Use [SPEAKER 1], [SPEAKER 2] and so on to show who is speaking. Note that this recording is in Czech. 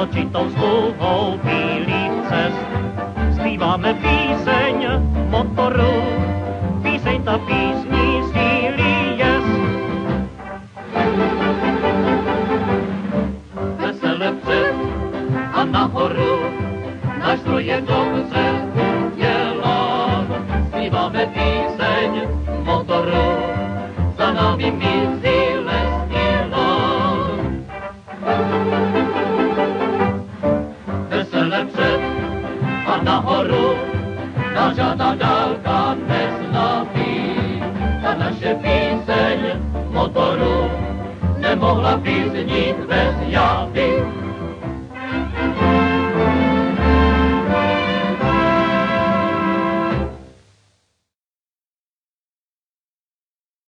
[SPEAKER 1] určitou sluhou bílých cest. Zpíváme píseň motoru, píseň ta písní sdílí jest. Vesele před a nahoru, náš stroj je dobře udělán. Zpíváme píseň motoru, za námi mizí lesní lán. Vesele před a nahoru, nás žádná dálka neznámí. Ta naše píseň motoru nemohla být znít bez javy.